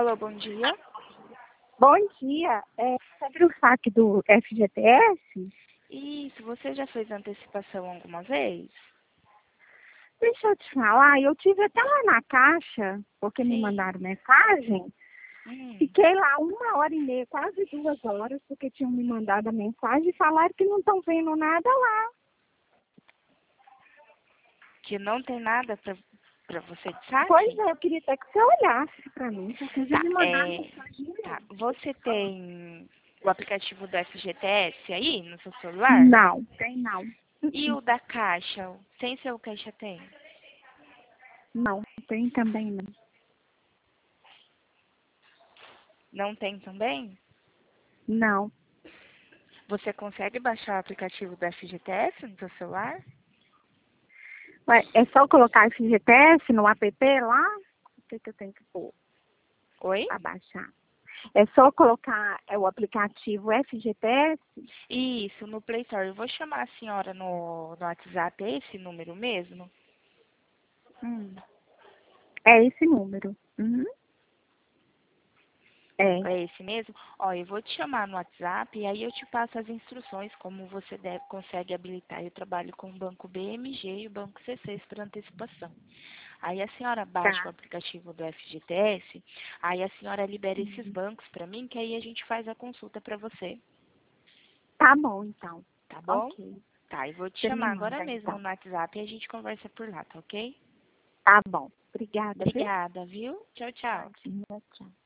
Alô, bom dia. Bom dia. Sobre o saque do FGTS, Isso, você já fez antecipação alguma vez? deixa eu te falar, eu tive até lá na Caixa, porque me Sim. mandaram mensagem, Hum, fiquei lá 1h30, quase 2 horas, porque tinham me mandado a mensagem e falaram que não estão vendo nada lá. que não tem nada pra você de Pois saque? é, eu queria até que você olhasse para mim, porque já Tá, me mandaram mensagem. tá. Você tem o aplicativo do FGTS aí no seu celular? Não, tem não. E o da Caixa? Sem ser o Caixa tem? Não, tem também não. Não tem também? Não. Você consegue baixar o aplicativo do FGTS no seu celular? Ué, é só colocar FGTS no app lá? O que eu tenho que pôr Oi? para baixar? É só colocar o aplicativo FGTS? Isso, no Play Store. Eu vou chamar a senhora no WhatsApp, é esse número mesmo? Hum. É esse número. Uhum. É. É esse mesmo? Ó, eu vou te chamar no WhatsApp e aí eu te passo as instruções como você consegue habilitar. Eu trabalho com o Banco BMG e o Banco C6 para antecipação. Aí a senhora baixa o Tá. aplicativo do FGTS, aí a senhora libera esses bancos para mim, que aí a gente faz a consulta para você, Tá bom, então. tá bom? Ok. Tá, eu vou te Você me chamar agora manda, mesmo então. no WhatsApp e a gente conversa por lá, tá ok? Tá bom. Obrigada, viu? Obrigada, viu? Tchau, tchau. Imagina, tchau.